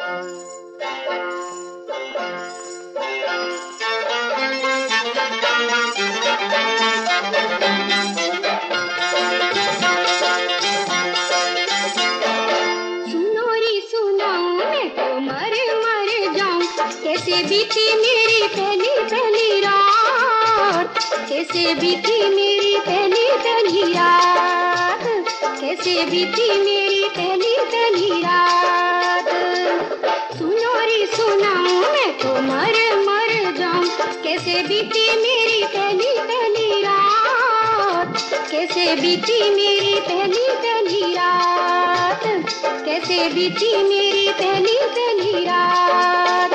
कैसे बीती मेरी पहली पहली रात, कैसे बीती मेरी पहली पहली रात, कैसे बीती मेरी पहली पहली रात। सुनो रे सुनाऊं मैं तो मर मर जाऊं, कैसे बीती मेरी पहली पहली रात, कैसे बीती मेरी पहली पहली रात, कैसे बीती मेरी पहली पहली रात।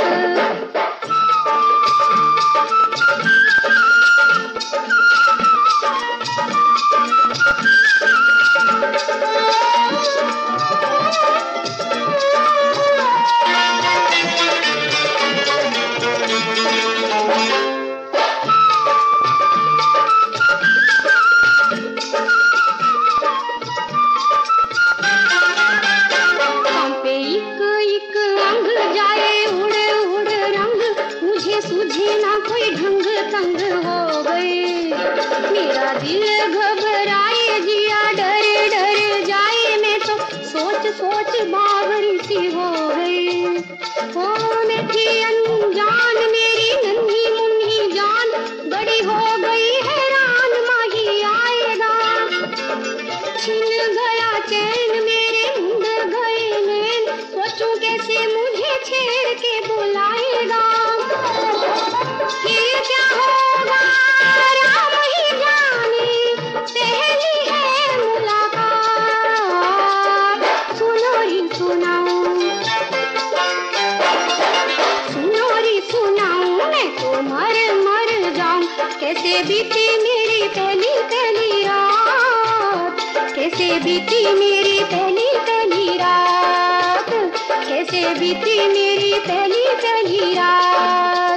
सूझे ना कोई ढंग तंग हो गए, मेरा दिल घबराए, जिया डर डर जाए, मैं तो सोच सोच बावरी सी हो गई। ओ मैं थी अनजान, मेरी नन्ही मुन्नी जान बड़ी हो गई हैरान, माही आएगा छिन गया चैन, मेरे मुंद गए नैन, सोचूं कैसे मुझे छेड़ के बुलाएगा। फिर क्या होगा राम ही जाने, पहली है मुलाकात। सुनो रे सुनाऊं, सुनो रे सुनाऊं, मैं तो मर मर जाऊं, कैसे बीती मेरी पहली पहली रात, कैसे बीती मेरी पहली पहली रात, कैसे बीती मेरी पहली पहली रात।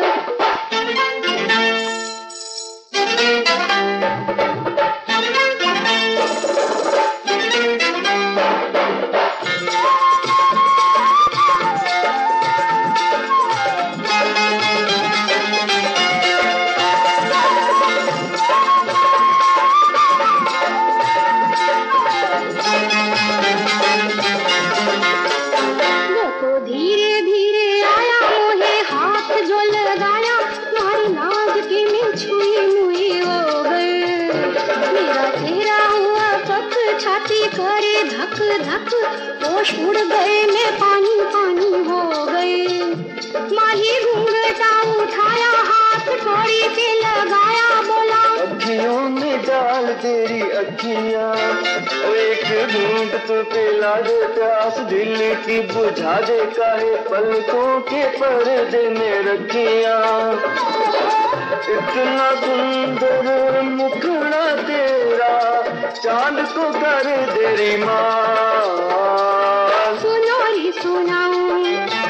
धीरे धीरे आया मोहे हाथ जो लगाया, नारी नाज के में छुई मुई हो गए, मेरा चेहरा हुआ पक, छाती करे धक धक, होश उड़ गए, मैं पानी पानी हो गए। माही घूंघटा उठाया, हाथ थोड़ी से लगाया, बोला अखियों में डाल तेरी अखियां, एक घूंट तो पिला दे, प्यास दिल की बुझा दे, काहे पलकों के पर्दे में रखियां। इतना सुंदर मुखड़ा तेरा, चांद को कर तेरी माँ। सुनो रे सुनाऊं,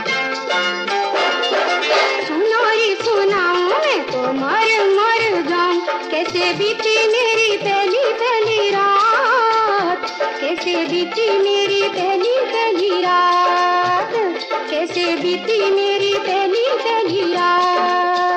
सुनो रे सुनाऊं, मैं तो मर मर जाऊं, कैसे बीती मेरी पहली पहली रात, कैसे बीती मेरी पहली पहली रात, कैसे बीती मेरी पहली पहली रात।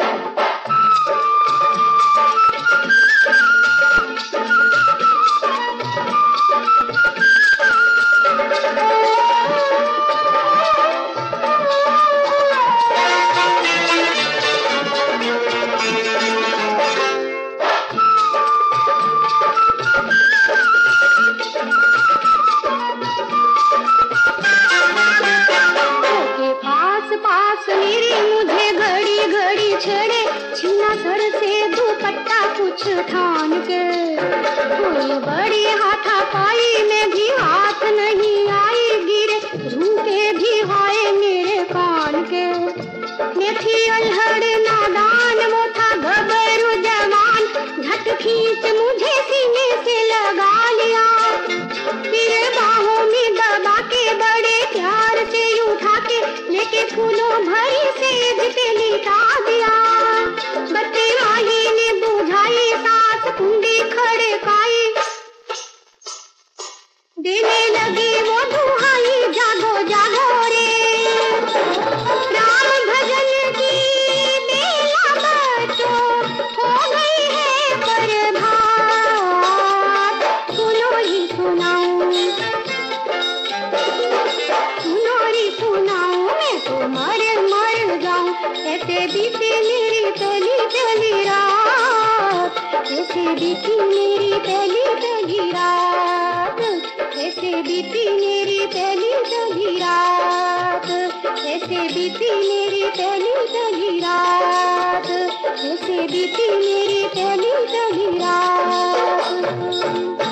पास मेरी मुझे घड़ी घड़ी छेड़े, छीना सर से दुपट्टा कुछ ठान के, कोई बड़ी हाथापाई में भी हाथ नहीं आई, गिरे झूठे भी हाय मेरे कान के। मैं थी अल्हड़ नादान, वो था घबरू जवान, झट खींच मुझे सीने से लगा लिया, फिर बाहों में दबा के बड़े प्यार से उठा के, लेके फूलों भरी सेज पे लिटा दिया। बत्ती माही ने बुझाई, सास कुंडी खड़काई, देने लगी वो दुहाई, जागो जागो रे बीती मेरी पहली पहली रात, कैसे बीती मेरी पहली पहली रात, कैसे बीती मेरी पहली पहली रात, कैसे बीती मेरी पहली पहली रात।